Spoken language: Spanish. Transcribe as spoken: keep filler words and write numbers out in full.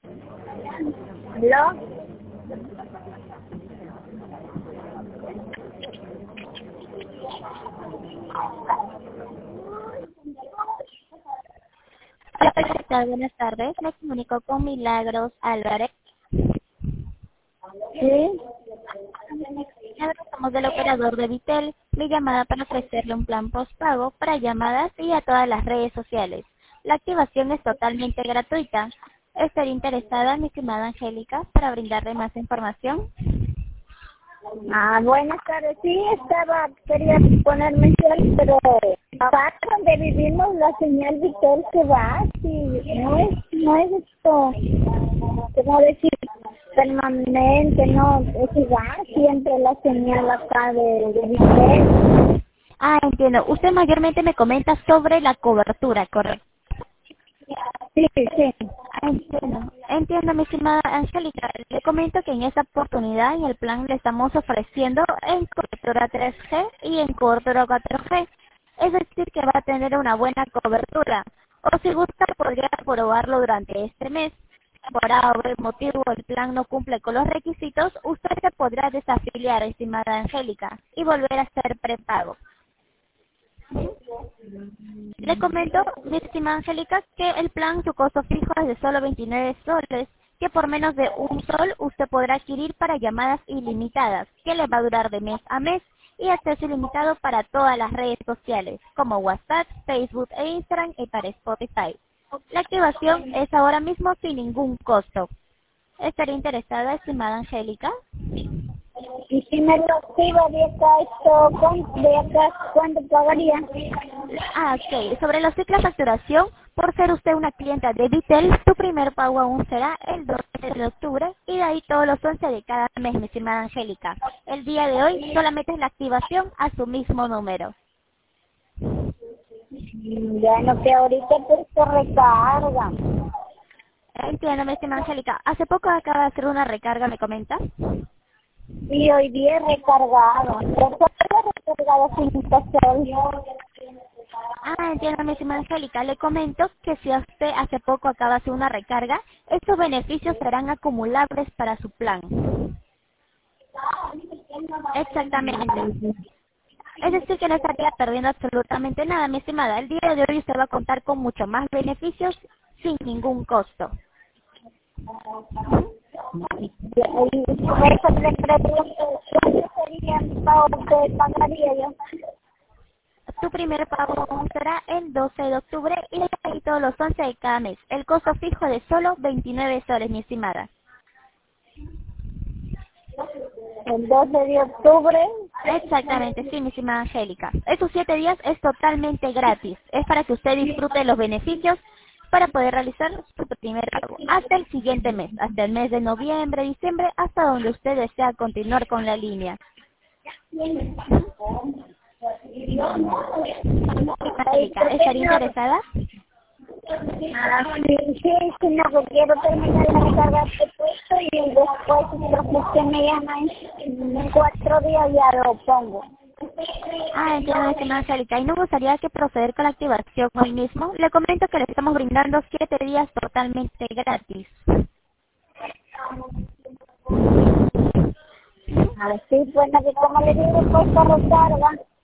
¿Aló? Hola, ¿qué tal? Buenas tardes. Me comunico con Milagros Álvarez. Sí. Somos del operador de Vitel. Mi llamada para ofrecerle un plan postpago para llamadas y a todas las redes sociales. La activación es totalmente gratuita. ¿Estaría interesada, mi estimada Angélica, para brindarle más información? Ah, buenas tardes. Sí, estaba, quería poner mensual, pero acá donde vivimos la señal Vitel se va. Sí, no es, no es esto, ¿cómo decir? Permanente, no, se va siempre la señal acá de, de Vitel. Ah, entiendo. Usted mayormente me comenta sobre la cobertura, ¿correcto? Sí, sí. Ah, entiendo. Entiendo, mi estimada Angélica. Le comento que en esta oportunidad en el plan le estamos ofreciendo en cobertura tres G y en cobertura cuatro G. Es decir, que va a tener una buena cobertura. O si gusta, podría probarlo durante este mes. Por algún motivo el plan no cumple con los requisitos, usted se podrá desafiliar, estimada Angélica, y volver a hacer prepago. Le comento, mi estimada Angélica, que el plan, su costo fijo es de solo veintinueve soles, que por menos de un sol usted podrá adquirir para llamadas ilimitadas, que le va a durar de mes a mes, y acceso ilimitado para todas las redes sociales, como WhatsApp, Facebook e Instagram, y para Spotify. La activación es ahora mismo sin ningún costo. ¿Estaría interesada, estimada Angélica? Y si me lo activa de acá, esto, ¿cuánto, de acá, ¿cuánto pagaría? Ah, ok. Sobre los ciclos de facturación, por ser usted una clienta de Vitel, su primer pago aún será el doce de octubre y de ahí todos los once de cada mes, mi estimada Angélica. El día de hoy solamente es la activación a su mismo número. Ya no, que ahorita pues se recarga. Entiendo, mi estimada Angélica. Hace poco acaba de hacer una recarga, ¿me comenta? Y hoy día he recargado. Pero he recargado cinco soles. Ah, entiendo, mi estimada Angélica. Le comento que si usted hace poco acaba de hacer una recarga, estos beneficios serán acumulables para su plan. Exactamente. Es decir, que no estaría perdiendo absolutamente nada, mi estimada. El día de hoy usted va a contar con mucho más beneficios sin ningún costo. Y por eso le pregunto, ¿cuánto sería el pago que pagaría yo? Su primer pago será el doce de octubre y de ahí todos los once de cada mes. El costo fijo de solo veintinueve soles, mi estimada. El doce de octubre. Exactamente, sí, mi estimada Angélica. Esos siete días es totalmente gratis. Es para que usted disfrute los beneficios para poder realizar su primer pago hasta el siguiente mes, hasta el mes de noviembre, diciembre, hasta donde usted desea continuar con la línea. Angélica, ¿estaría interesada? Ah, sí, sí, sí, no, que quiero terminar de recargar este puesto y después, si usted me llama en cuatro días, ya lo pongo. Ah, entiendo, mi estimada Angélica. ¿Y no gustaría que proceder con la activación hoy mismo? Le comento que le estamos brindando siete días totalmente gratis. Ah, sí, bueno, que como le digo, pues se recarga.